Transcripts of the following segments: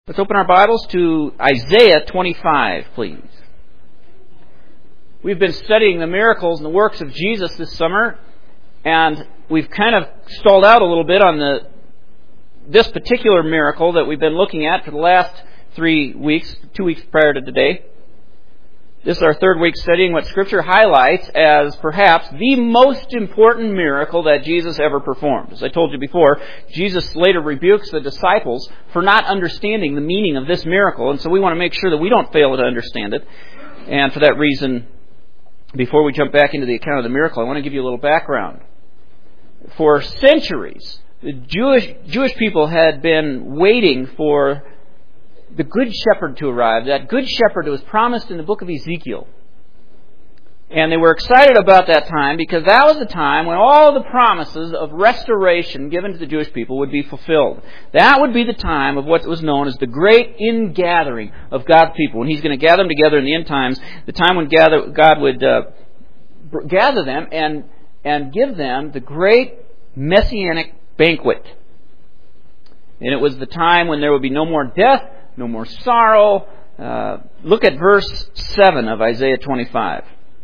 Let's open our Bibles to Isaiah 25, please. We've been studying the miracles and the works of Jesus this summer, and we've kind of stalled out a little bit on this particular miracle that we've been looking at for the last 3 weeks, 2 weeks prior to today. This is our third week studying what Scripture highlights as perhaps the most important miracle that Jesus ever performed. As I told you before, Jesus later rebukes the disciples for not understanding the meaning of this miracle, and so we want to make sure that we don't fail to understand it. And for that reason, before we jump back into the account of the miracle, I want to give you a little background. For centuries, the Jewish people had been waiting for the Good Shepherd to arrive, that Good Shepherd that was promised in the book of Ezekiel. And they were excited about that time because that was the time when all the promises of restoration given to the Jewish people would be fulfilled. That would be the time of what was known as the great ingathering of God's people. When He's going to gather them together in the end times, the time when God would gather them and give them the great messianic banquet. And it was the time when there would be no more death, no more sorrow. Look at verse 7 of Isaiah 25.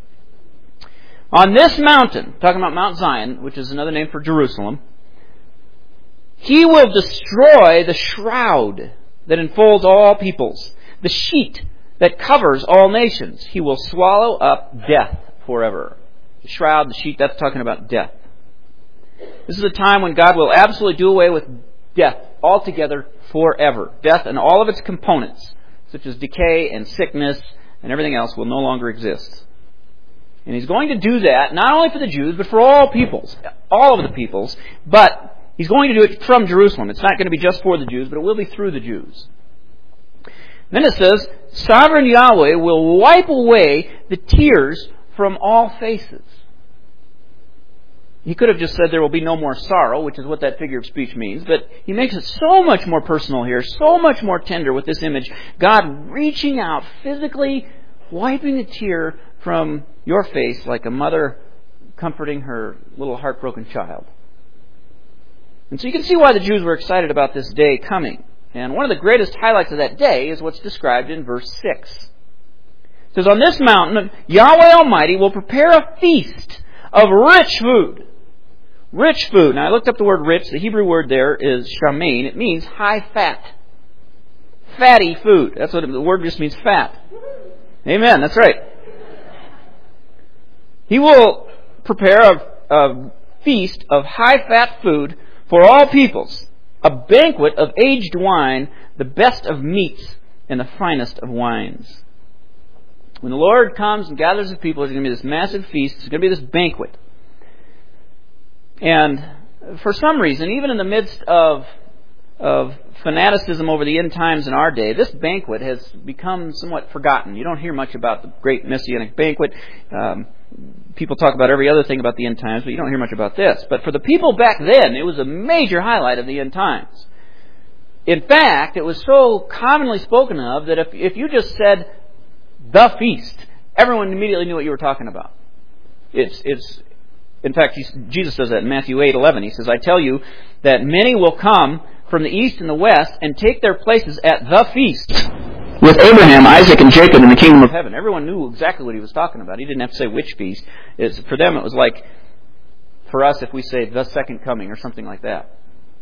On this mountain, talking about Mount Zion, which is another name for Jerusalem, He will destroy the shroud that enfolds all peoples, the sheet that covers all nations. He will swallow up death forever. The shroud, the sheet, that's talking about death. This is a time when God will absolutely do away with death altogether forever. Death and all of its components, such as decay and sickness and everything else, will no longer exist. And He's going to do that not only for the Jews, but for all peoples, all of the peoples, but He's going to do it from Jerusalem. It's not going to be just for the Jews, but it will be through the Jews. Then it says, Sovereign Yahweh will wipe away the tears from all faces. He could have just said there will be no more sorrow, which is what that figure of speech means, but He makes it so much more personal here, so much more tender with this image. God reaching out, physically wiping a tear from your face like a mother comforting her little heartbroken child. And so you can see why the Jews were excited about this day coming. And one of the greatest highlights of that day is what's described in verse 6. It says, On this mountain, Yahweh Almighty will prepare a feast of rich food. Rich food. Now I looked up the word rich. The Hebrew word there is shamein. It means high fat. Fatty food. That's what the word just means, fat. Amen. That's right. He will prepare a feast of high fat food for all peoples. A banquet of aged wine, the best of meats and the finest of wines. When the Lord comes and gathers His people, there's going to be this massive feast. There's going to be this banquet. And for some reason, even in the midst of fanaticism over the end times in our day, this banquet has become somewhat forgotten. You don't hear much about the great messianic banquet. People talk about every other thing about the end times, but you don't hear much about this. But for the people back then, it was a major highlight of the end times. In fact, it was so commonly spoken of that if you just said the feast, everyone immediately knew what you were talking about. In fact, Jesus says that in Matthew 8:11. He says, I tell you that many will come from the east and the west and take their places at the feast with Abraham, Isaac, and Jacob in the kingdom of heaven. Everyone knew exactly what he was talking about. He didn't have to say which feast. For them, it was like, for us, if we say the second coming or something like that.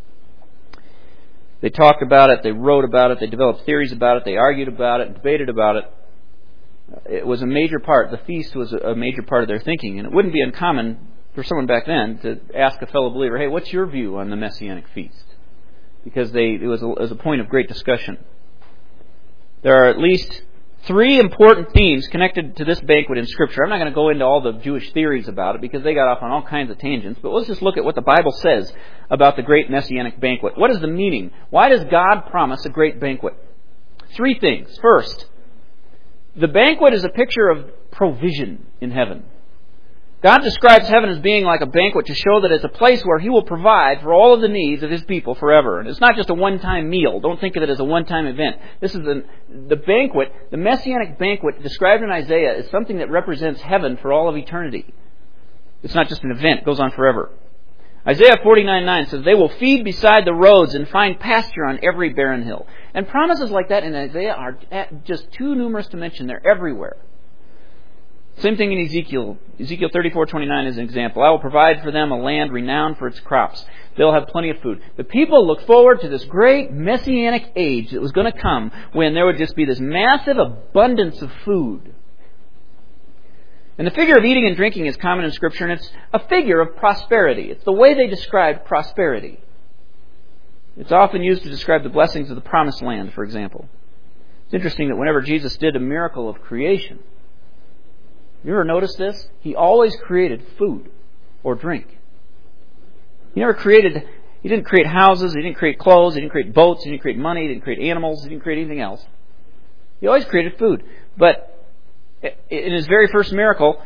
They talked about it, they wrote about it, they developed theories about it, they argued about it, debated about it. It was a major part. The feast was a major part of their thinking, and it wouldn't be uncommon for someone back then to ask a fellow believer, hey, what's your view on the Messianic feast? Because it was a point of great discussion. There are at least 3 important themes connected to this banquet in Scripture. I'm not going to go into all the Jewish theories about it because they got off on all kinds of tangents, but let's just look at what the Bible says about the great Messianic banquet. What is the meaning? Why does God promise a great banquet? 3 things. First, the banquet is a picture of provision in heaven. God describes heaven as being like a banquet to show that it's a place where He will provide for all of the needs of His people forever. And it's not just a one-time meal. Don't think of it as a one-time event. This is the banquet, the Messianic banquet described in Isaiah is something that represents heaven for all of eternity. It's not just an event. It goes on forever. Isaiah 49:9 says, they will feed beside the roads and find pasture on every barren hill. And promises like that in Isaiah are just too numerous to mention. They're everywhere. Same thing in Ezekiel. Ezekiel 34:29 is an example. I will provide for them a land renowned for its crops. They'll have plenty of food. The people look forward to this great messianic age that was going to come when there would just be this massive abundance of food. And the figure of eating and drinking is common in Scripture, and it's a figure of prosperity. It's the way they describe prosperity. It's often used to describe the blessings of the promised land, for example. It's interesting that whenever Jesus did a miracle of creation, you ever notice this? He always created food or drink. He didn't create houses, He didn't create clothes, He didn't create boats, He didn't create money, He didn't create animals, He didn't create anything else. He always created food. But in His very first miracle,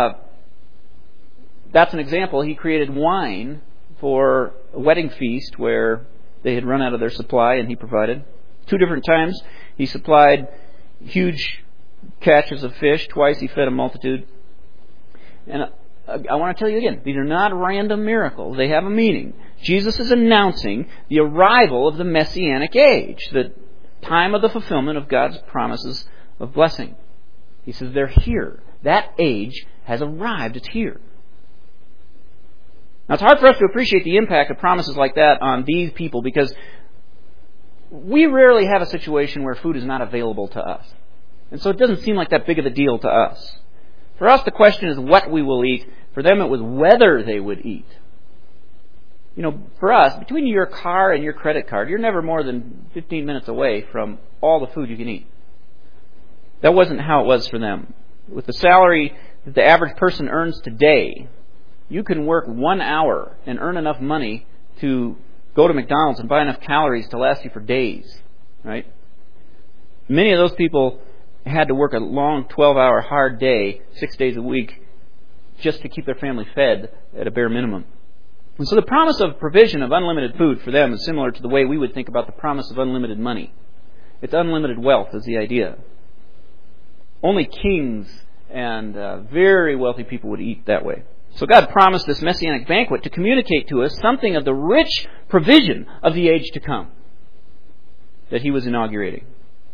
that's an example. He created wine for a wedding feast where they had run out of their supply, and He provided. 2 different times He supplied huge catches of fish. Twice He fed a multitude. And I want to tell you again, these are not random miracles. They have a meaning. Jesus is announcing the arrival of the Messianic age, the time of the fulfillment of God's promises of blessing. He says they're here. That age has arrived. It's here. Now, it's hard for us to appreciate the impact of promises like that on these people because we rarely have a situation where food is not available to us. And so it doesn't seem like that big of a deal to us. For us, the question is what we will eat. For them, it was whether they would eat. You know, for us, between your car and your credit card, you're never more than 15 minutes away from all the food you can eat. That wasn't how it was for them. With the salary that the average person earns today, you can work 1 hour and earn enough money to go to McDonald's and buy enough calories to last you for days. Right? Many of those people had to work a long 12-hour hard day, 6 days a week, just to keep their family fed at a bare minimum. And so the promise of provision of unlimited food for them is similar to the way we would think about the promise of unlimited money. It's unlimited wealth is the idea. Only kings and very wealthy people would eat that way. So God promised this Messianic banquet to communicate to us something of the rich provision of the age to come that He was inaugurating.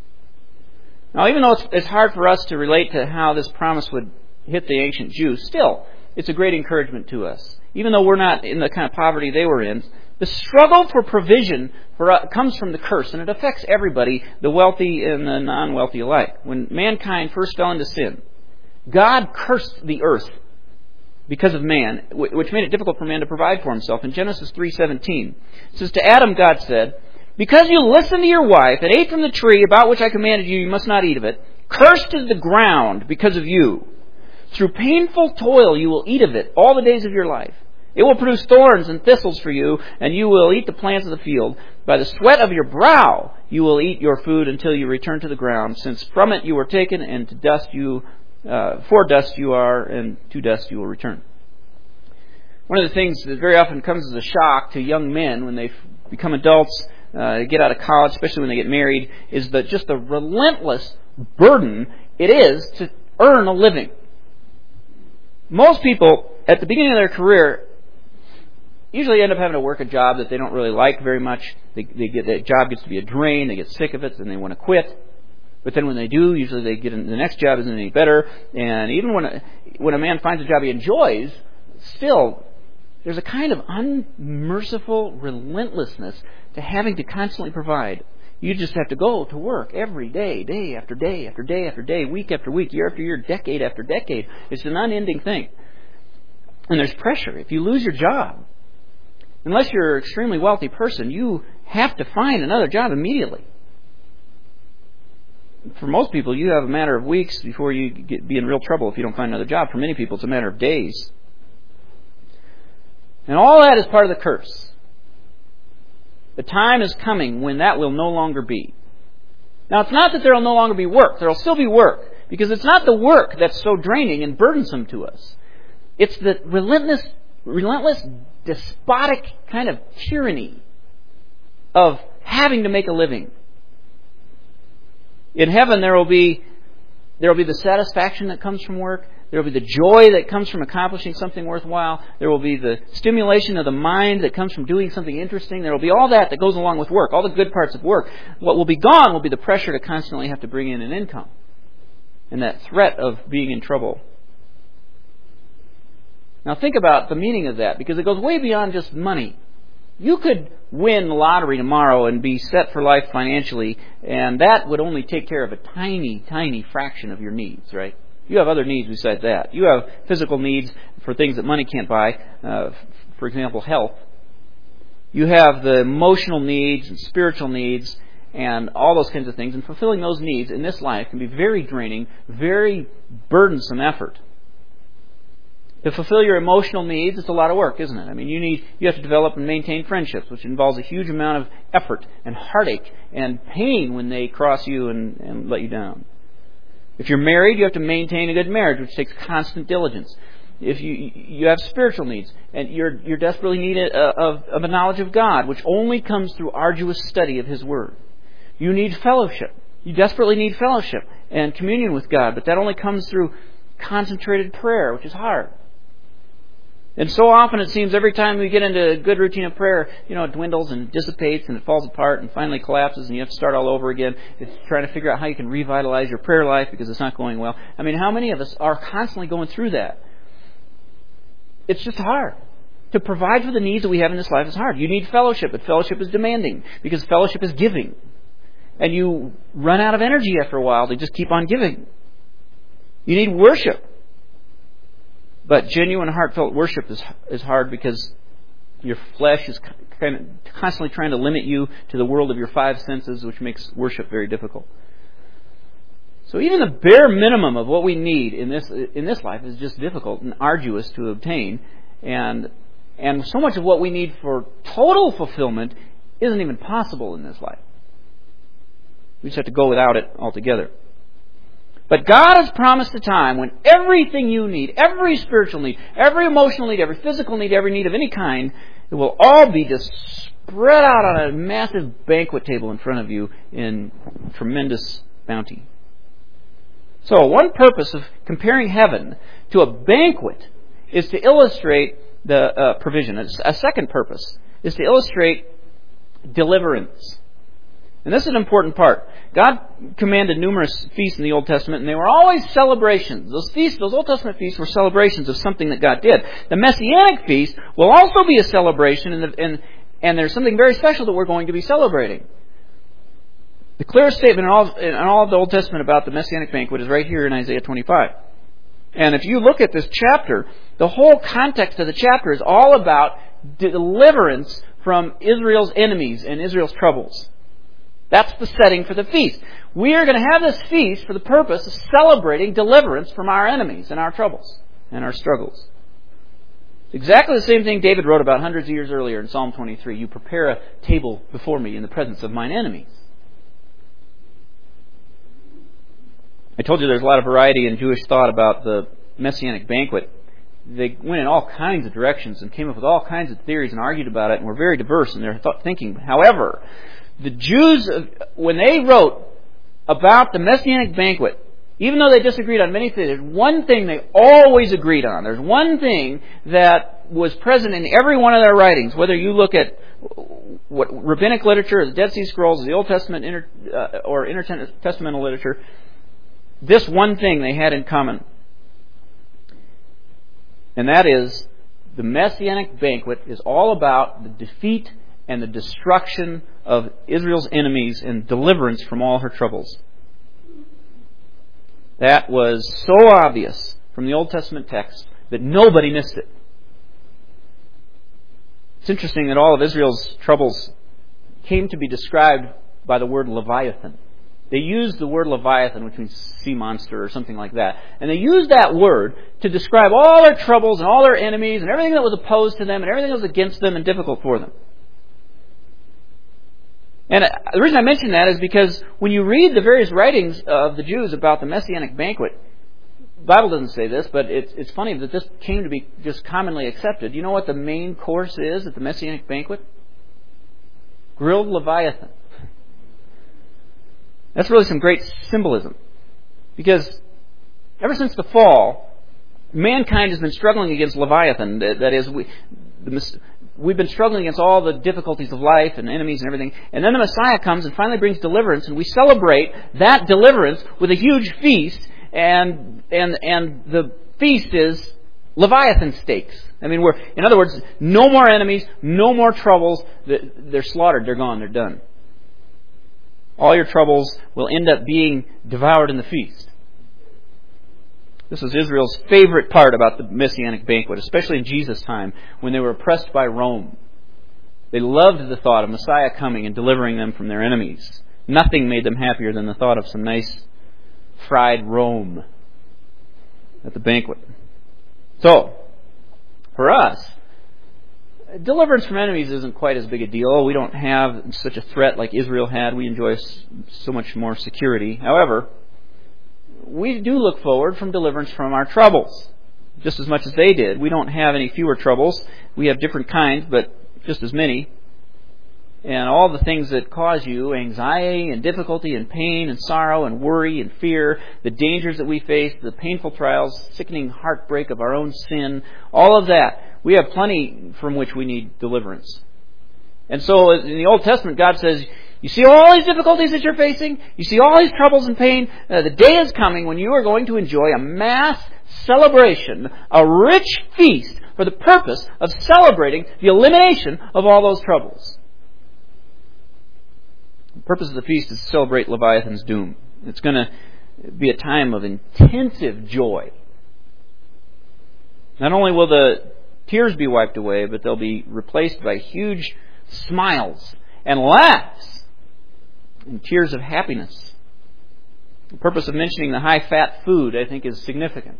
Now, even though it's hard for us to relate to how this promise would hit the ancient Jews, still, it's a great encouragement to us. Even though we're not in the kind of poverty they were in, the struggle for provision comes from the curse, and it affects everybody, the wealthy and the non-wealthy alike. When mankind first fell into sin, God cursed the earth because of man, which made it difficult for man to provide for himself. In Genesis 3:17, it says, to Adam God said, because you listened to your wife and ate from the tree about which I commanded you, you must not eat of it. Cursed is the ground because of you. Through painful toil you will eat of it all the days of your life. It will produce thorns and thistles for you, and you will eat the plants of the field. By the sweat of your brow you will eat your food until you return to the ground, since from it you were taken, and to dust for dust you are, and to dust you will return. One of the things that very often comes as a shock to young men when they become adults, get out of college, especially when they get married, is just the relentless burden it is to earn a living. Most people, at the beginning of their career, usually end up having to work a job that they don't really like very much. That job gets to be a drain, they get sick of it, and they want to quit. But then when they do, usually they get the next job isn't any better. And even when a man finds a job he enjoys, still, there's a kind of unmerciful relentlessness to having to constantly provide. You just have to go to work every day, day after day after day after day, week after week, year after year, decade after decade. It's an unending thing. And there's pressure. If you lose your job, unless you're an extremely wealthy person, you have to find another job immediately. For most people, you have a matter of weeks before you be in real trouble if you don't find another job. For many people, it's a matter of days. And all that is part of the curse. The time is coming when that will no longer be. Now, it's not that there will no longer be work. There will still be work. Because it's not the work that's so draining and burdensome to us. It's the relentless, despotic kind of tyranny of having to make a living. In heaven, there will be the satisfaction that comes from work. There will be the joy that comes from accomplishing something worthwhile. There will be the stimulation of the mind that comes from doing something interesting. There will be all that goes along with work, all the good parts of work. What will be gone will be the pressure to constantly have to bring in an income and that threat of being in trouble. Now think about the meaning of that, because it goes way beyond just money. You could win the lottery tomorrow and be set for life financially, and that would only take care of a tiny, tiny fraction of your needs, right? You have other needs besides that. You have physical needs for things that money can't buy, for example, health. You have the emotional needs and spiritual needs and all those kinds of things, and fulfilling those needs in this life can be very draining, very burdensome effort. To fulfill your emotional needs, it's a lot of work, isn't it? I mean, you have to develop and maintain friendships, which involves a huge amount of effort and heartache and pain when they cross you and let you down. If you're married, you have to maintain a good marriage, which takes constant diligence. If you have spiritual needs, and you're desperately needed of a knowledge of God, which only comes through arduous study of His Word. You need fellowship. You desperately need fellowship and communion with God, but that only comes through concentrated prayer, which is hard. And so often it seems every time we get into a good routine of prayer, it dwindles and dissipates and it falls apart and finally collapses and you have to start all over again. It's trying to figure out how you can revitalize your prayer life because it's not going well. I mean, how many of us are constantly going through that? It's just hard. To provide for the needs that we have in this life is hard. You need fellowship, but fellowship is demanding because fellowship is giving. And you run out of energy after a while to just keep on giving. You need worship. But genuine, heartfelt worship is hard because your flesh is kind of constantly trying to limit you to the world of your five senses, which makes worship very difficult. So even the bare minimum of what we need in this life is just difficult and arduous to obtain, and so much of what we need for total fulfillment isn't even possible in this life. We just have to go without it altogether. But God has promised a time when everything you need, every spiritual need, every emotional need, every physical need, every need of any kind, it will all be just spread out on a massive banquet table in front of you in tremendous bounty. So one purpose of comparing heaven to a banquet is to illustrate the provision. A second purpose is to illustrate deliverance. And this is an important part. God commanded numerous feasts in the Old Testament, and they were always celebrations. Those Old Testament feasts were celebrations of something that God did. The Messianic feast will also be a celebration, and there's something very special that we're going to be celebrating. The clearest statement in all of the Old Testament about the Messianic banquet is right here in Isaiah 25. And if you look at this chapter, the whole context of the chapter is all about deliverance from Israel's enemies and Israel's troubles. That's the setting for the feast. We are going to have this feast for the purpose of celebrating deliverance from our enemies and our troubles and our struggles. It's exactly the same thing David wrote about hundreds of years earlier in Psalm 23. You prepare a table before me in the presence of mine enemies. I told you there's a lot of variety in Jewish thought about the Messianic banquet. They went in all kinds of directions and came up with all kinds of theories and argued about it and were very diverse in their thinking. However, the Jews, when they wrote about the Messianic banquet, even though they disagreed on many things, there's one thing they always agreed on. There's one thing that was present in every one of their writings, whether you look at what rabbinic literature, the Dead Sea Scrolls, the Old Testament or intertestamental literature. This one thing they had in common, and that is the Messianic banquet is all about the defeat and the destruction of Israel's enemies and deliverance from all her troubles. That was so obvious from the Old Testament text that nobody missed it. It's interesting that all of Israel's troubles came to be described by the word Leviathan. They used the word Leviathan, which means sea monster or something like that. And they used that word to describe all their troubles and all their enemies and everything that was opposed to them and everything that was against them and difficult for them. And the reason I mention that is because when you read the various writings of the Jews about the Messianic banquet, the Bible doesn't say this, but it's funny that this came to be just commonly accepted. You know what the main course is at the Messianic banquet? Grilled Leviathan. That's really some great symbolism. Because ever since the fall, mankind has been struggling against Leviathan. That is, we've been struggling against all the difficulties of life and enemies and everything. And then the Messiah comes and finally brings deliverance, and we celebrate that deliverance with a huge feast. And the feast is Leviathan steaks. I mean, in other words, no more enemies, no more troubles. They're slaughtered. They're gone. They're done. All your troubles will end up being devoured in the feast. This was Israel's favorite part about the Messianic banquet, especially in Jesus' time when they were oppressed by Rome. They loved the thought of Messiah coming and delivering them from their enemies. Nothing made them happier than the thought of some nice fried Rome at the banquet. So, for us, deliverance from enemies isn't quite as big a deal. We don't have such a threat like Israel had. We enjoy so much more security. However, we do look forward from deliverance from our troubles, just as much as they did. We don't have any fewer troubles. We have different kinds, but just as many. And all the things that cause you anxiety and difficulty and pain and sorrow and worry and fear, the dangers that we face, the painful trials, sickening heartbreak of our own sin, all of that, we have plenty from which we need deliverance. And so in the Old Testament, God says, you see all these difficulties that you're facing? You see all these troubles and pain? The day is coming when you are going to enjoy a mass celebration, a rich feast for the purpose of celebrating the elimination of all those troubles. The purpose of the feast is to celebrate Leviathan's doom. It's going to be a time of intensive joy. Not only will the tears be wiped away, but they'll be replaced by huge smiles and laughs and tears of happiness. The purpose of mentioning the high-fat food, I think, is significant.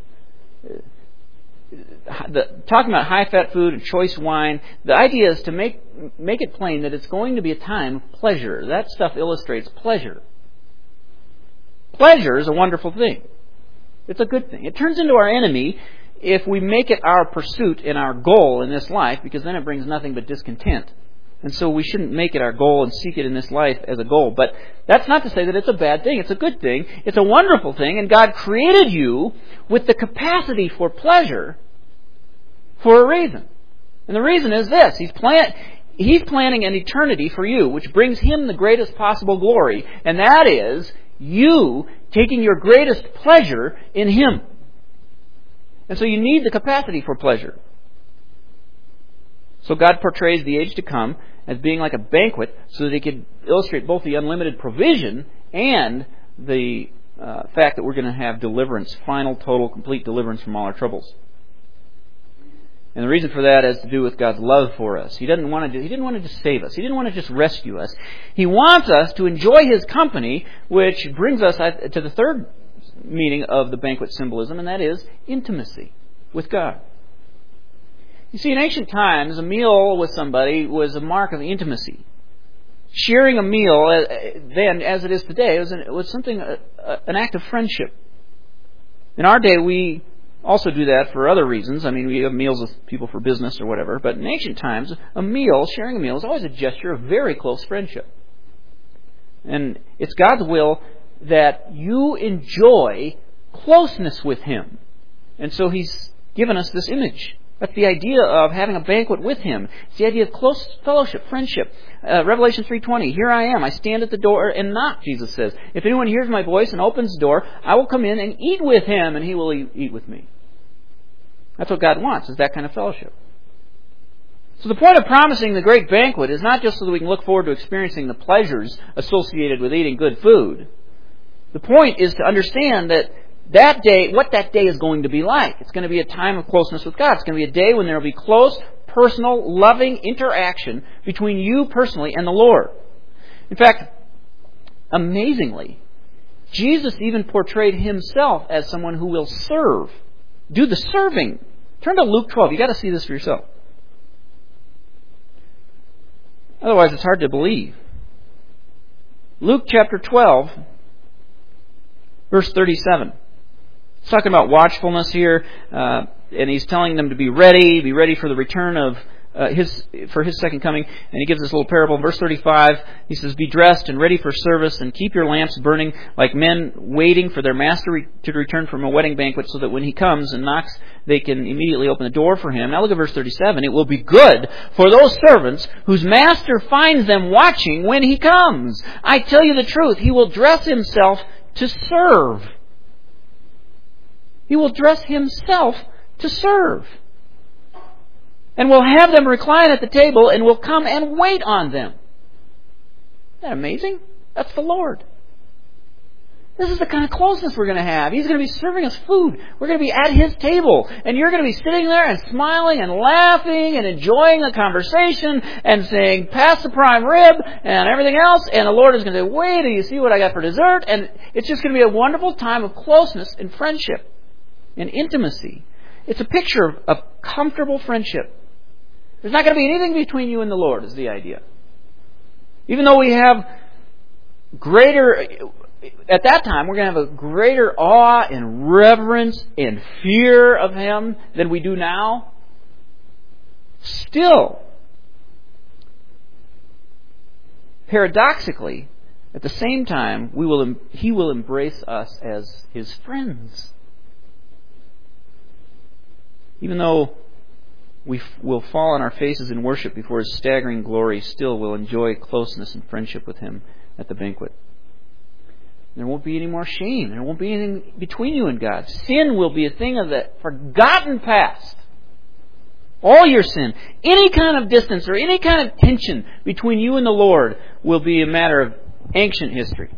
Talking about high-fat food and choice wine, the idea is to make it plain that it's going to be a time of pleasure. That stuff illustrates pleasure. Pleasure is a wonderful thing. It's a good thing. It turns into our enemy if we make it our pursuit and our goal in this life, because then it brings nothing but discontent. And so we shouldn't make it our goal and seek it in this life as a goal. But that's not to say that it's a bad thing. It's a good thing. It's a wonderful thing. And God created you with the capacity for pleasure for a reason. And the reason is this. He's planning an eternity for you, which brings Him the greatest possible glory. And that is you taking your greatest pleasure in Him. And so you need the capacity for pleasure. So God portrays the age to come as being like a banquet so that He could illustrate both the unlimited provision and the fact that we're going to have deliverance, final, total, complete deliverance from all our troubles. And the reason for that has to do with God's love for us. He didn't want to just save us. He didn't want to just rescue us. He wants us to enjoy His company, which brings us to the third meaning of the banquet symbolism, and that is intimacy with God. You see, in ancient times, a meal with somebody was a mark of intimacy. Sharing a meal, then, as it is today, was something, an act of friendship. In our day, we also do that for other reasons. I mean, we have meals with people for business or whatever. But in ancient times, sharing a meal is always a gesture of very close friendship. And it's God's will that you enjoy closeness with Him. And so He's given us this image. That's the idea of having a banquet with Him. It's the idea of close fellowship, friendship. Revelation 3:20, here I am, I stand at the door and knock, Jesus says. If anyone hears my voice and opens the door, I will come in and eat with him, and he will eat with me. That's what God wants, is that kind of fellowship. So the point of promising the great banquet is not just so that we can look forward to experiencing the pleasures associated with eating good food. The point is to understand that day, what that day is going to be like. It's going to be a time of closeness with God. It's going to be a day when there will be close, personal, loving interaction between you personally and the Lord. In fact, amazingly, Jesus even portrayed Himself as someone who will serve. Do the serving. Turn to Luke 12. You've got to see this for yourself. Otherwise, it's hard to believe. Luke chapter 12, verse 37. He's talking about watchfulness here, and He's telling them to be ready for the return of for His second coming. And He gives this little parable in verse 35. He says, "Be dressed and ready for service, and keep your lamps burning like men waiting for their master to return from a wedding banquet, so that when he comes and knocks, they can immediately open the door for him." Now look at verse 37. "It will be good for those servants whose master finds them watching when he comes. I tell you the truth, he will dress himself to serve." He will dress himself to serve. "And will have them recline at the table, and will come and wait on them." Isn't that amazing? That's the Lord. This is the kind of closeness we're going to have. He's going to be serving us food. We're going to be at His table. And you're going to be sitting there and smiling and laughing and enjoying the conversation and saying, "Pass the prime rib," and everything else. And the Lord is going to say, "Wait till you see what I got for dessert." And it's just going to be a wonderful time of closeness and friendship and intimacy. It's a picture of comfortable friendship. There's not going to be anything between you and the Lord, is the idea. Even though we have at that time, we're going to have a greater awe and reverence and fear of Him than we do now. Still, paradoxically, at the same time, He will embrace us as His friends. Even though we will fall on our faces in worship before His staggering glory, still we'll enjoy closeness and friendship with Him at the banquet. There won't be any more shame. There won't be anything between you and God. Sin will be a thing of the forgotten past. All your sin, any kind of distance or any kind of tension between you and the Lord will be a matter of ancient history.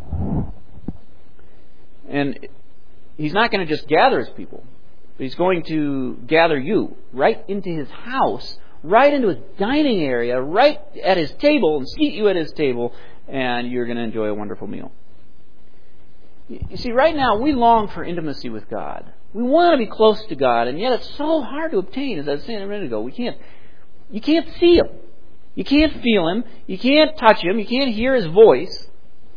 And He's not going to just gather His people, but He's going to gather you right into His house, right into His dining area, right at His table, and seat you at His table, and you're going to enjoy a wonderful meal. You see, right now we long for intimacy with God. We want to be close to God, and yet it's so hard to obtain. As I was saying a minute ago, you can't see Him. You can't feel Him. You can't touch Him. You can't hear His voice.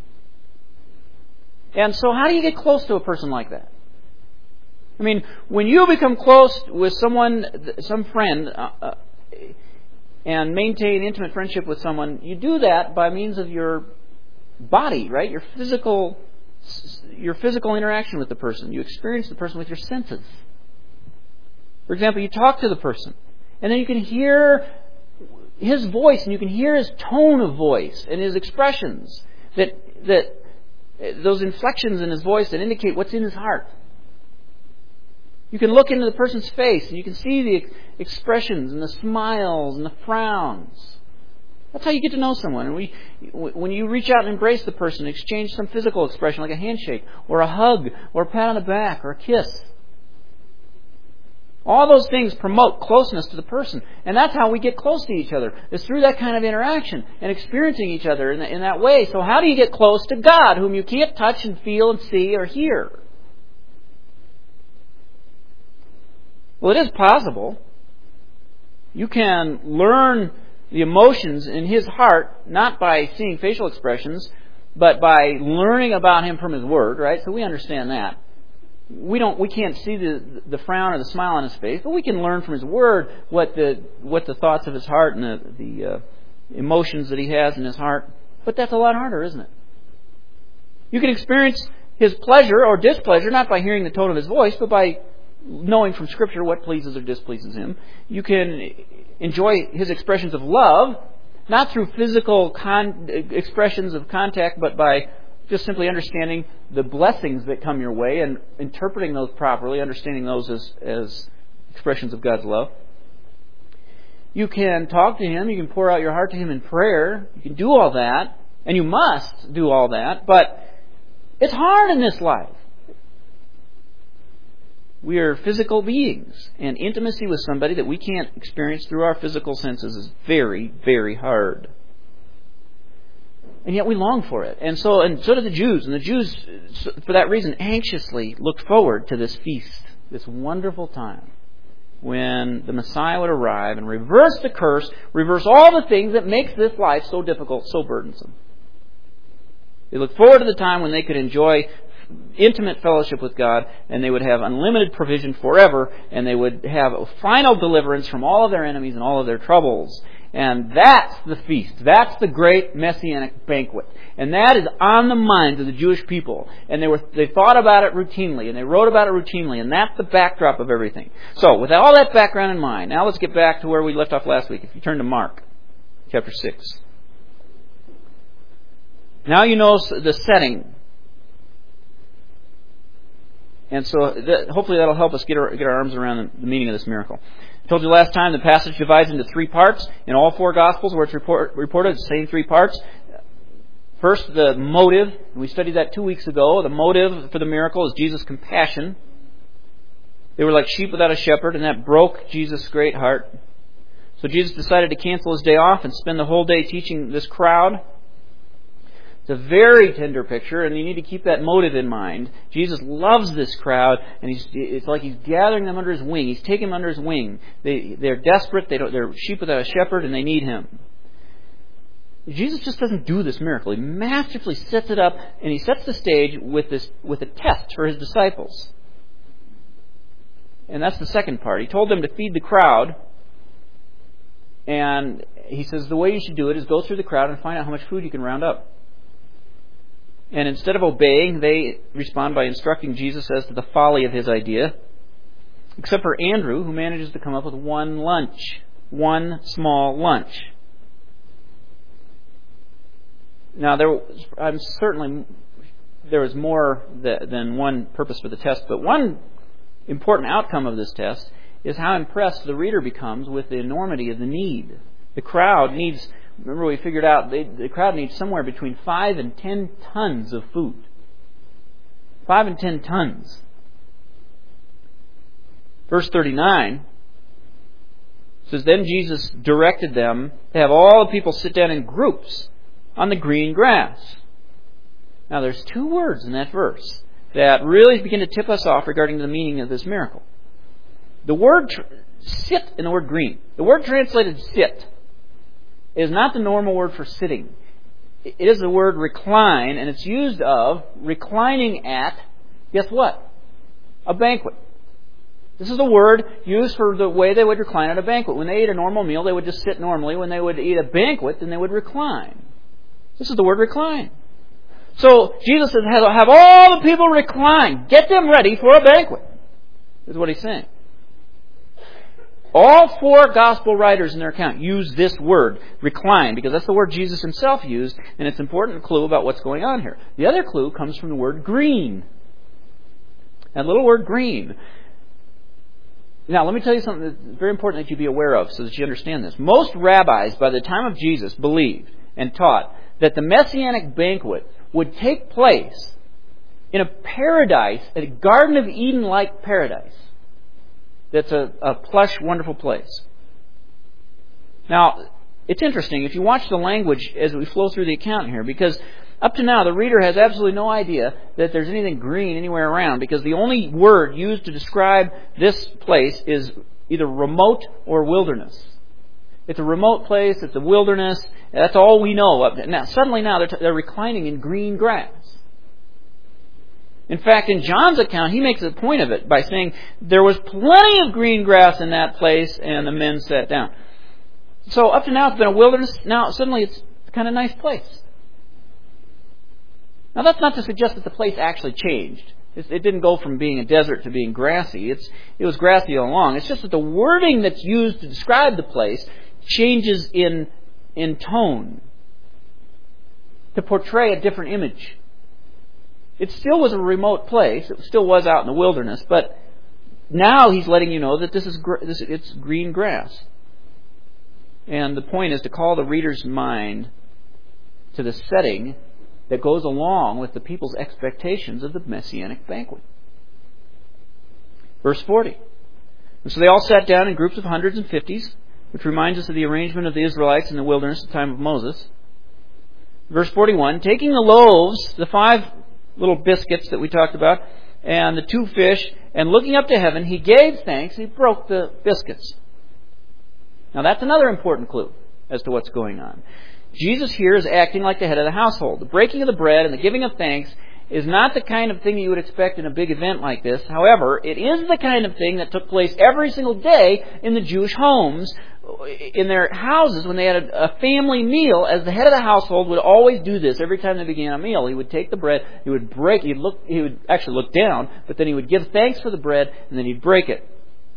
And so how do you get close to a person like that? I mean, when you become close with someone, some friend, and maintain intimate friendship with someone, you do that by means of your body, right? Your physical interaction with the person. You experience the person with your senses. For example, you talk to the person, and then you can hear his voice, and you can hear his tone of voice and his expressions, that those inflections in his voice that indicate what's in his heart. You can look into the person's face, and you can see the expressions and the smiles and the frowns. That's how you get to know someone. And when you reach out and embrace the person, exchange some physical expression like a handshake or a hug or a pat on the back or a kiss. All those things promote closeness to the person. And that's how we get close to each other. It's through that kind of interaction and experiencing each other in that way. So how do you get close to God, whom you can't touch and feel and see or hear? Well, it is possible. You can learn the emotions in His heart, not by seeing facial expressions, but by learning about Him from His Word, right? So we understand that. We can't see the frown or the smile on His face, but we can learn from His Word what the thoughts of His heart and the emotions that He has in His heart. But that's a lot harder, isn't it? You can experience His pleasure or displeasure not by hearing the tone of His voice, but by knowing from Scripture what pleases or displeases Him. You can enjoy His expressions of love, not through physical expressions of contact, but by just simply understanding the blessings that come your way and interpreting those properly, understanding those as expressions of God's love. You can talk to Him, you can pour out your heart to Him in prayer, you can do all that, and you must do all that, but it's hard in this life. We are physical beings, and intimacy with somebody that we can't experience through our physical senses is very, very hard. And yet we long for it. And so do the Jews. And the Jews, for that reason, anxiously looked forward to this feast, this wonderful time, when the Messiah would arrive and reverse the curse, reverse all the things that makes this life so difficult, so burdensome. They looked forward to the time when they could enjoy intimate fellowship with God, and they would have unlimited provision forever, and they would have a final deliverance from all of their enemies and all of their troubles. And that's the feast. That's the great Messianic banquet. And that is on the minds of the Jewish people. And they thought about it routinely, and they wrote about it routinely, and that's the backdrop of everything. So, with all that background in mind, now let's get back to where we left off last week. If you turn to Mark, chapter 6. Now you know the setting. And so hopefully that'll help us get our arms around the meaning of this miracle. I told you last time the passage divides into 3 parts. In all 4 Gospels where it's reported, the same 3 parts. First, the motive. We studied that 2 weeks ago. The motive for the miracle is Jesus' compassion. They were like sheep without a shepherd, and that broke Jesus' great heart. So Jesus decided to cancel his day off and spend the whole day teaching this crowd. It's a very tender picture, and you need to keep that motive in mind. Jesus loves this crowd, and it's like he's gathering them under his wing. He's taking them under his wing. They're desperate. They're sheep without a shepherd, and they need him. Jesus just doesn't do this miracle. He masterfully sets it up, and he sets the stage with a test for his disciples. And that's the second part. He told them to feed the crowd, and he says the way you should do it is go through the crowd and find out how much food you can round up. And instead of obeying, they respond by instructing Jesus as to the folly of his idea. Except for Andrew, who manages to come up with one small lunch. Now, there was more than one purpose for the test, but one important outcome of this test is how impressed the reader becomes with the enormity of the need. The crowd needs... Remember, we figured out the crowd needs somewhere between 5 and 10 tons of food. 5 and 10 tons. Verse 39 says, Then Jesus directed them to have all the people sit down in groups on the green grass. Now, there's 2 words in that verse that really begin to tip us off regarding the meaning of this miracle. The word sit and the word green. The word translated sit is not the normal word for sitting. It is the word recline, and it's used of reclining at, guess what? A banquet. This is the word used for the way they would recline at a banquet. When they ate a normal meal, they would just sit normally. When they would eat a banquet, then they would recline. This is the word recline. So Jesus says, have all the people recline. Get them ready for a banquet. Is what he's saying. All 4 gospel writers in their account use this word, recline, because that's the word Jesus himself used, and it's an important clue about what's going on here. The other clue comes from the word green. That little word green. Now, let me tell you something that's very important that you be aware of so that you understand this. Most rabbis, by the time of Jesus, believed and taught that the Messianic banquet would take place in a paradise, a Garden of Eden-like paradise. That's a plush, wonderful place. Now, it's interesting if you watch the language as we flow through the account here, because up to now the reader has absolutely no idea that there's anything green anywhere around, because the only word used to describe this place is either remote or wilderness. It's a remote place, it's a wilderness, that's all we know. Now, suddenly now they're reclining in green grass. In fact, in John's account, he makes a point of it by saying there was plenty of green grass in that place and the men sat down. So up to now it's been a wilderness. Now suddenly it's kind of a nice place. Now that's not to suggest that the place actually changed. It didn't go from being a desert to being grassy. It was grassy all along. It's just that the wording that's used to describe the place changes in tone to portray a different image. It still was a remote place. It still was out in the wilderness. But now he's letting you know that it's green grass. And the point is to call the reader's mind to the setting that goes along with the people's expectations of the Messianic banquet. Verse 40. And so they all sat down in groups of hundreds and fifties, which reminds us of the arrangement of the Israelites in the wilderness at the time of Moses. Verse 41. Taking the loaves, the 5 little biscuits that we talked about, and the 2 fish, and looking up to heaven, he gave thanks, and he broke the biscuits. Now that's another important clue as to what's going on. Jesus here is acting like the head of the household. The breaking of the bread and the giving of thanks is not the kind of thing that you would expect in a big event like this. However, it is the kind of thing that took place every single day in the Jewish homes, in their houses, when they had a family meal. As the head of the household would always do this every time they began a meal. He would take the bread, he would actually look down, but then he would give thanks for the bread, and then he'd break it.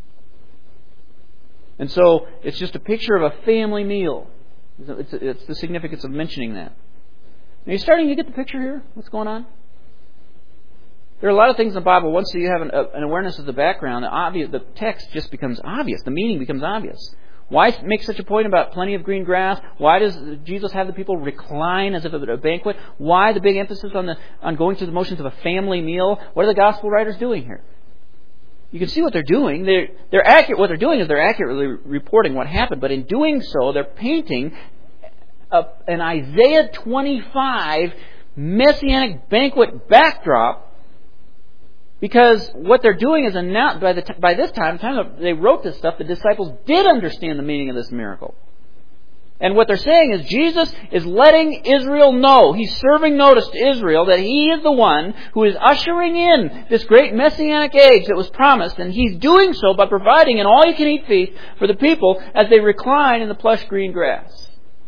And so it's just a picture of a family meal. It's the significance of mentioning that. Are you starting to get the picture here? What's going on? There are a lot of things in the Bible, once you have an awareness of the background, the text just becomes obvious. The meaning becomes obvious. Why make such a point about plenty of green grass? Why does Jesus have the people recline as if at a banquet? Why the big emphasis on going through the motions of a family meal? What are the gospel writers doing here? You can see what they're doing. They're accurate. What they're doing is they're accurately reporting what happened. But in doing so, they're painting an Isaiah 25 messianic banquet backdrop. Because what they're doing is announced by this time, the time that they wrote this stuff, the disciples did understand the meaning of this miracle. And what they're saying is Jesus is letting Israel know, He's serving notice to Israel that He is the one who is ushering in this great messianic age that was promised, and He's doing so by providing an all-you-can-eat feast for the people as they recline in the plush green grass.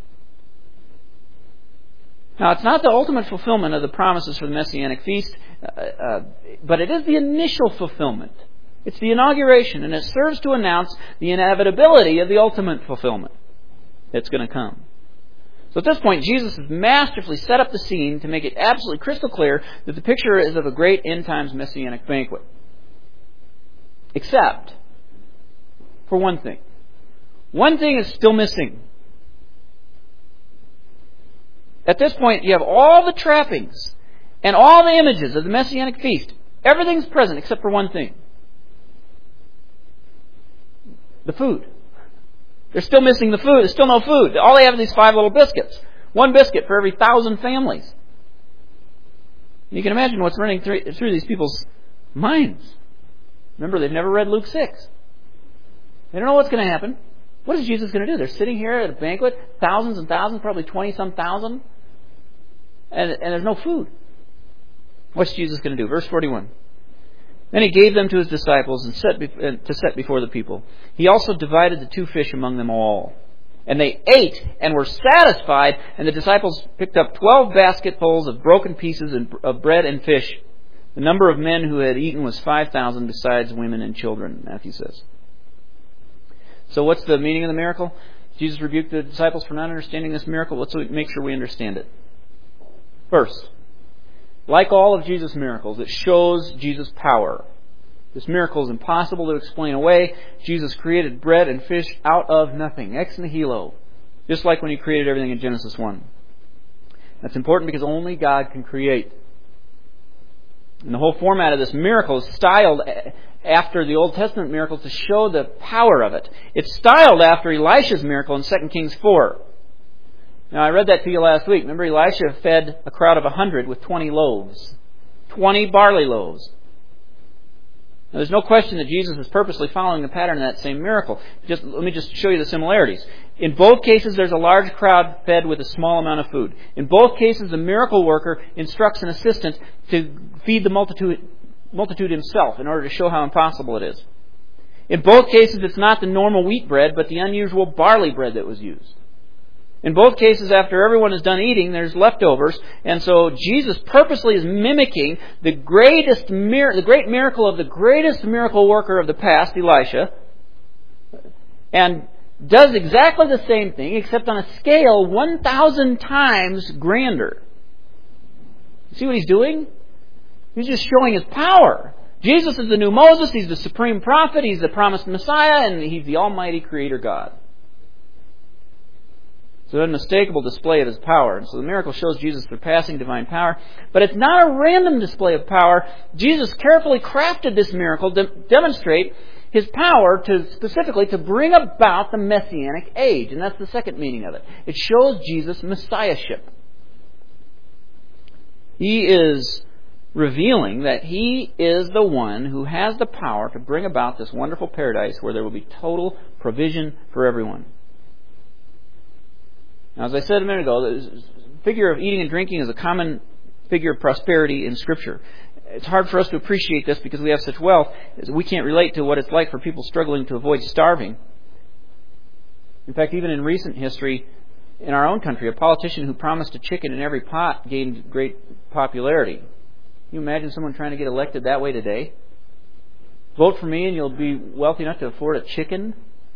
Now, it's not the ultimate fulfillment of the promises for the messianic feast, but it is the initial fulfillment. It's the inauguration, and it serves to announce the inevitability of the ultimate fulfillment that's going to come. So at this point, Jesus has masterfully set up the scene to make it absolutely crystal clear that the picture is of a great end times messianic banquet. Except for one thing. One thing is still missing. At this point, you have all the trappings and all the images of the messianic feast. Everything's present except for one thing. The food. They're still missing the food. There's still no food. All they have is these 5 little biscuits. 1 biscuit for every 1,000 families. You can imagine what's running through these people's minds. Remember, they've never read Luke 6. They don't know what's going to happen. What is Jesus going to do? They're sitting here at a banquet, thousands and thousands, probably 20-some thousand, and there's no food. What's Jesus going to do? Verse 41. Then He gave them to His disciples and to set before the people. He also divided the 2 fish among them all. And they ate and were satisfied, and the disciples picked up 12 basketfuls of broken pieces of bread and fish. The number of men who had eaten was 5,000, besides women and children, Matthew says. So what's the meaning of the miracle? Jesus rebuked the disciples for not understanding this miracle. Let's make sure we understand it. First, like all of Jesus' miracles, it shows Jesus' power. This miracle is impossible to explain away. Jesus created bread and fish out of nothing, ex nihilo, just like when He created everything in Genesis 1. That's important because only God can create. And the whole format of this miracle is styled after the Old Testament miracles to show the power of it. It's styled after Elisha's miracle in 2 Kings 4. Now, I read that to you last week. Remember, Elisha fed a crowd of 100 with 20 loaves. 20 barley loaves. Now, there's no question that Jesus is purposely following the pattern of that same miracle. Let me just show you the similarities. In both cases, there's a large crowd fed with a small amount of food. In both cases, the miracle worker instructs an assistant to feed the multitude himself in order to show how impossible it is. In both cases, it's not the normal wheat bread, but the unusual barley bread that was used. In both cases, after everyone is done eating, there's leftovers, and so Jesus purposely is mimicking the great miracle of the greatest miracle worker of the past, Elisha, and does exactly the same thing, except on a scale 1,000 times grander. See what He's doing? He's just showing His power. Jesus is the new Moses, He's the supreme prophet, He's the promised Messiah, and He's the almighty creator God. It's an unmistakable display of His power. And so the miracle shows Jesus' surpassing divine power. But it's not a random display of power. Jesus carefully crafted this miracle to demonstrate His power specifically to bring about the Messianic age. And that's the second meaning of it. It shows Jesus' Messiahship. He is revealing that He is the one who has the power to bring about this wonderful paradise where there will be total provision for everyone. Now, as I said a minute ago, the figure of eating and drinking is a common figure of prosperity in Scripture. It's hard for us to appreciate this because we have such wealth. We can't relate to what it's like for people struggling to avoid starving. In fact, even in recent history, in our own country, a politician who promised a chicken in every pot gained great popularity. Can you imagine someone trying to get elected that way today? Vote for me and you'll be wealthy enough to afford a chicken?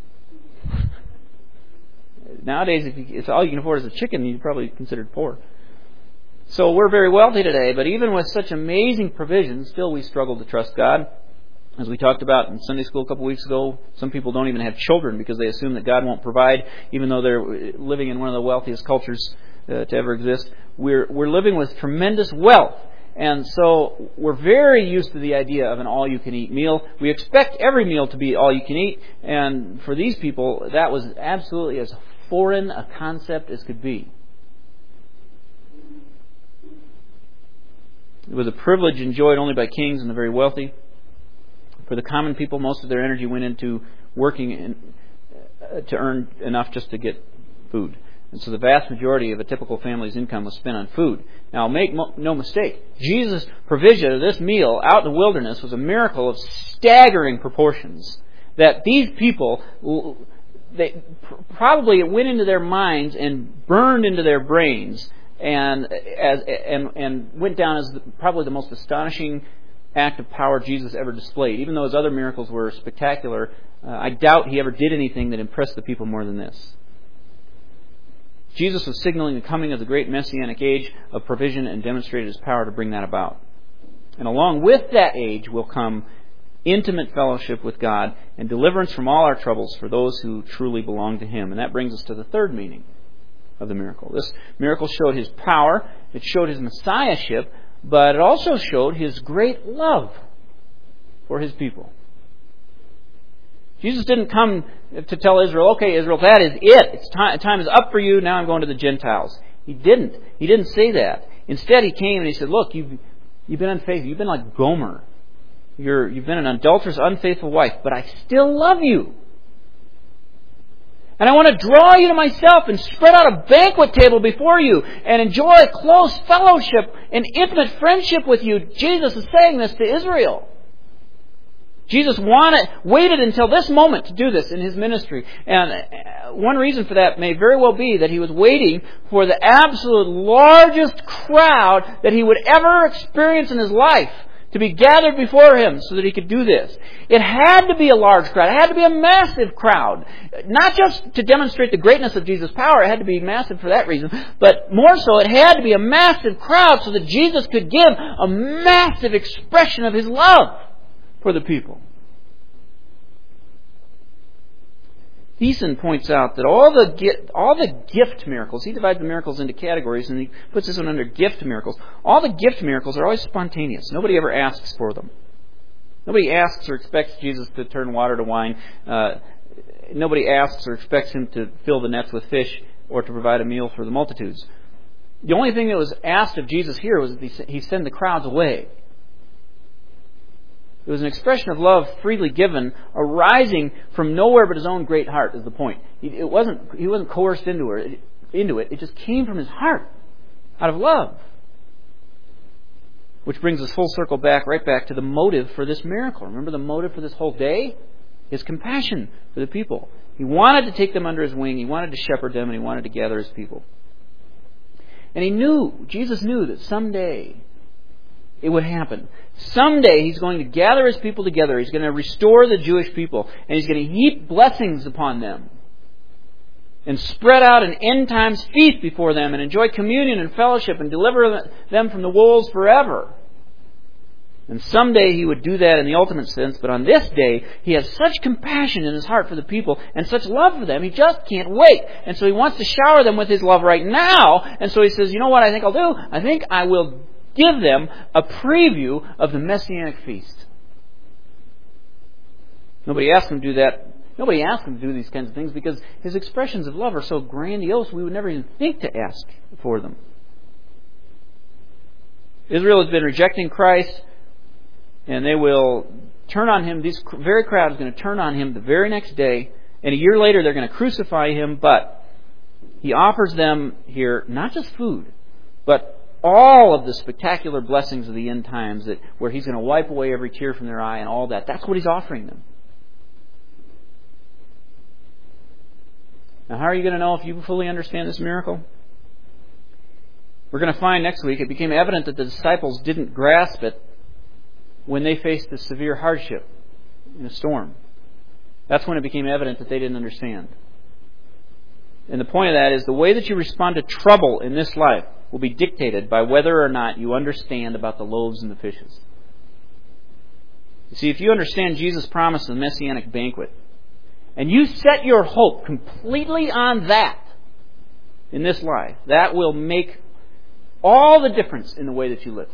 Nowadays, if all you can afford is a chicken, you're probably considered poor. So we're very wealthy today, but even with such amazing provisions, still we struggle to trust God. As we talked about in Sunday school a couple weeks ago, some people don't even have children because they assume that God won't provide, even though they're living in one of the wealthiest cultures to ever exist. We're living with tremendous wealth, and so we're very used to the idea of an all-you-can-eat meal. We expect every meal to be all-you-can-eat, and for these people, that was absolutely as foreign a concept as could be. It was a privilege enjoyed only by kings and the very wealthy. For the common people, most of their energy went into working to earn enough just to get food. And so the vast majority of a typical family's income was spent on food. Now, make no mistake, Jesus' provision of this meal out in the wilderness was a miracle of staggering proportions. That these people, probably it went into their minds and burned into their brains and went down as probably the most astonishing act of power Jesus ever displayed. Even though his other miracles were spectacular, I doubt he ever did anything that impressed the people more than this. Jesus was signaling the coming of the great Messianic age of provision and demonstrated his power to bring that about. And along with that age will come intimate fellowship with God and deliverance from all our troubles for those who truly belong to him. And that brings us to the third meaning of the miracle. This miracle showed his power, it showed his messiahship, but it also showed his great love for his people. Jesus didn't come to tell Israel, okay, Israel, that is it. It's time is up for you. Now I'm going to the Gentiles. He didn't. He didn't say that. Instead, he came and he said, look, you've been unfaithful. You've been like Gomer. You've been an adulterous, unfaithful wife, but I still love you. And I want to draw you to myself and spread out a banquet table before you and enjoy close fellowship and intimate friendship with you. Jesus is saying this to Israel. Jesus waited until this moment to do this in his ministry. And one reason for that may very well be that he was waiting for the absolute largest crowd that he would ever experience in his life to be gathered before him so that he could do this. It had to be a large crowd. It had to be a massive crowd. Not just to demonstrate the greatness of Jesus' power. It had to be massive for that reason. But more so, it had to be a massive crowd so that Jesus could give a massive expression of his love for the people. Thiessen points out that all the gift miracles, he divides the miracles into categories and he puts this one under gift miracles. All the gift miracles are always spontaneous. Nobody ever asks for them. Nobody asks or expects Jesus to turn water to wine. Nobody asks or expects him to fill the nets with fish or to provide a meal for the multitudes. The only thing that was asked of Jesus here was that he send the crowds away. It was an expression of love freely given, arising from nowhere but his own great heart, is the point. He wasn't coerced into it. It just came from his heart, out of love. Which brings us full circle right back to the motive for this miracle. Remember the motive for this whole day? His compassion for the people. He wanted to take them under his wing. He wanted to shepherd them, and he wanted to gather his people. And Jesus knew that someday it would happen. Someday he's going to gather his people together. He's going to restore the Jewish people. And he's going to heap blessings upon them. And spread out an end times feast before them. And enjoy communion and fellowship. And deliver them from the wolves forever. And someday he would do that in the ultimate sense. But on this day, he has such compassion in his heart for the people. And such love for them. He just can't wait. And so he wants to shower them with his love right now. And so he says, you know what I think I'll do? I think I will give them a preview of the Messianic feast. Nobody asked him to do that. Nobody asked him to do these kinds of things because his expressions of love are so grandiose we would never even think to ask for them. Israel has been rejecting Christ, and they will turn on him. This very crowd is going to turn on him the very next day, and a year later they're going to crucify him, but he offers them here not just food, but all of the spectacular blessings of the end times, where He's going to wipe away every tear from their eye and all that. That's what He's offering them. Now, how are you going to know if you fully understand this miracle? We're going to find next week it became evident that the disciples didn't grasp it when they faced a severe hardship in a storm. That's when it became evident that they didn't understand. And the point of that is the way that you respond to trouble in this life will be dictated by whether or not you understand about the loaves and the fishes. You see, if you understand Jesus' promise of the Messianic banquet, and you set your hope completely on that in this life, that will make all the difference in the way that you live.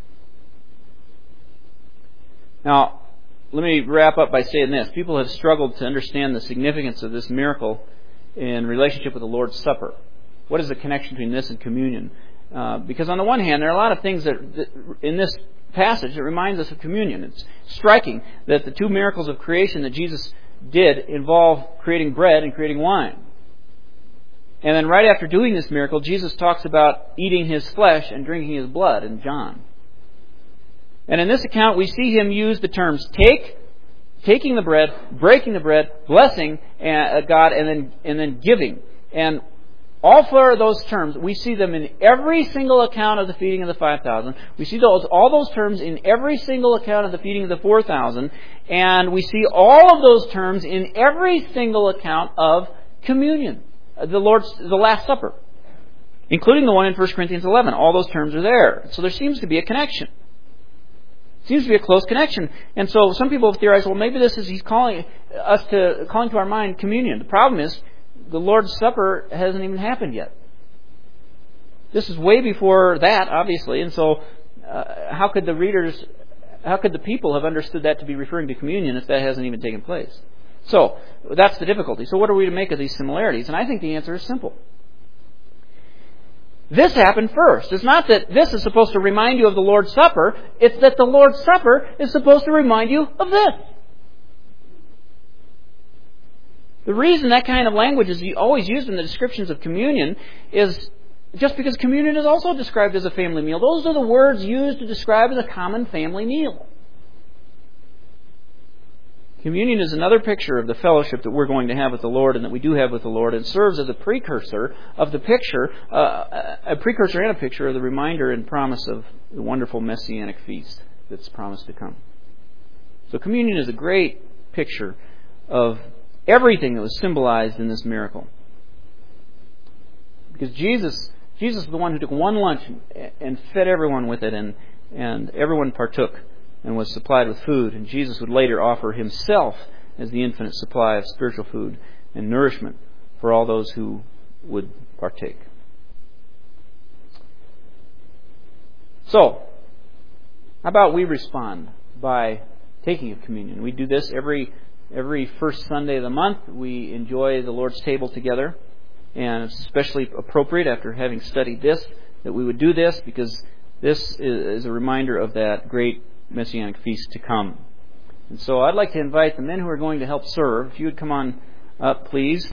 Now, let me wrap up by saying this. People have struggled to understand the significance of this miracle in relationship with the Lord's Supper. What is the connection between this and communion? Because on the one hand, there are a lot of things that in this passage that reminds us of communion. It's striking that the two miracles of creation that Jesus did involve creating bread and creating wine. And then right after doing this miracle, Jesus talks about eating His flesh and drinking His blood in John. And in this account, we see Him use the terms taking the bread, breaking the bread, blessing God, and then giving. And all four of those terms, we see them in every single account of the feeding of the 5,000. We see all those terms in every single account of the feeding of the 4,000. And we see all of those terms in every single account of communion, the Last Supper, including the one in 1 Corinthians 11. All those terms are there. So there seems to be a connection. Seems to be a close connection. And so some people have theorized, well, maybe this is He's calling to our mind communion. The problem is the Lord's Supper hasn't even happened yet. This is way before that, obviously, and so how could the people have understood that to be referring to communion if that hasn't even taken place? So that's the difficulty. So what are we to make of these similarities? And I think the answer is simple. This happened first. It's not that this is supposed to remind you of the Lord's Supper. It's that the Lord's Supper is supposed to remind you of this. The reason that kind of language is always used in the descriptions of communion is just because communion is also described as a family meal. Those are the words used to describe a common family meal. Communion is another picture of the fellowship that we're going to have with the Lord and that we do have with the Lord, and serves as a precursor of the picture, a precursor and a picture of the reminder and promise of the wonderful Messianic feast that's promised to come. So communion is a great picture of everything that was symbolized in this miracle. Because Jesus is the one who took one lunch and fed everyone with it, and everyone partook and was supplied with food. And Jesus would later offer Himself as the infinite supply of spiritual food and nourishment for all those who would partake. So, how about we respond by taking of communion? We do this every first Sunday of the month. We enjoy the Lord's table together. And it's especially appropriate after having studied this that we would do this, because this is a reminder of that great Messianic feast to come. And so I'd like to invite the men who are going to help serve, if you would come on up, please.